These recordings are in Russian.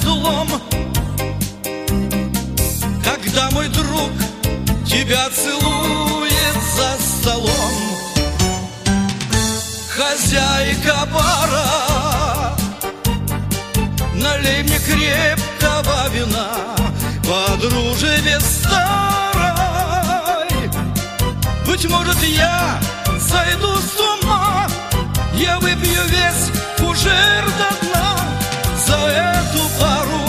разлом, когда мой друг тебя целует за столом. Хозяйка бара, налей мне крепкого вина по дружбе старой. Быть может, я сойду с ума, я выпью весь фужер до дна за эту пару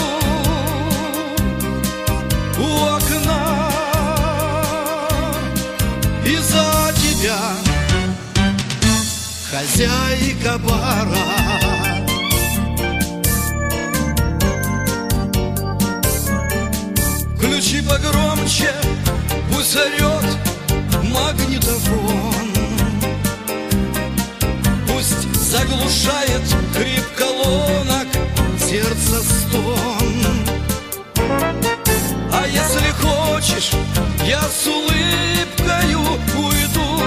у окна и за тебя, хозяйка бара. Включи погромче, пусть орет магнитофон, пусть заглушает хрип колонок сердца стон. А если хочешь, я с улыбкою уйду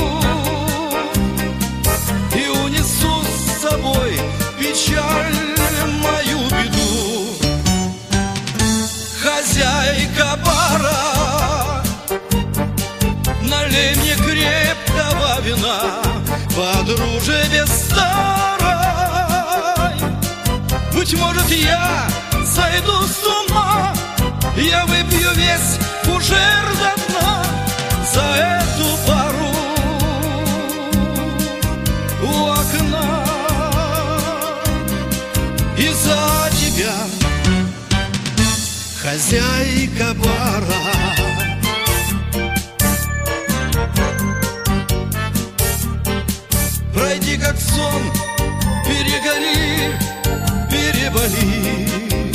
и унесу с собой печаль, мою беду. Хозяйка бара, налей мне крепкого вина по дружбе старой. Быть может, я сойду с ума, я выпью весь фужер до дна за эту пару у окна и за тебя, хозяйка бара. Пройди как сон, перегори, переболи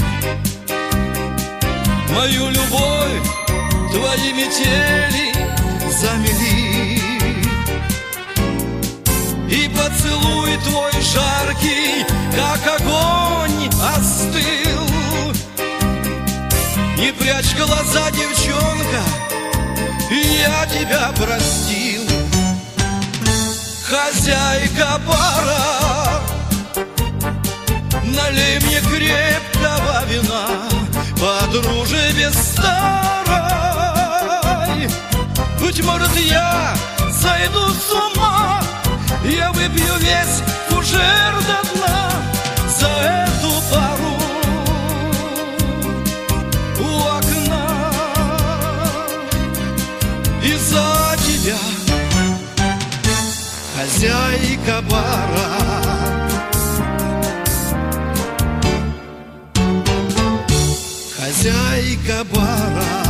мою любовь, твои метели замели. И поцелуй твой жаркий, как огонь, остыл. Не прячь глаза, девчонка, я тебя простил. Хозяйка бара, налей мне крепкого вина по дружбе старой. Быть может, я сойду с ума, я выпью весь фужер до дна за эту пару у окна и за тебя, хозяйка бара. Хозяйка бара.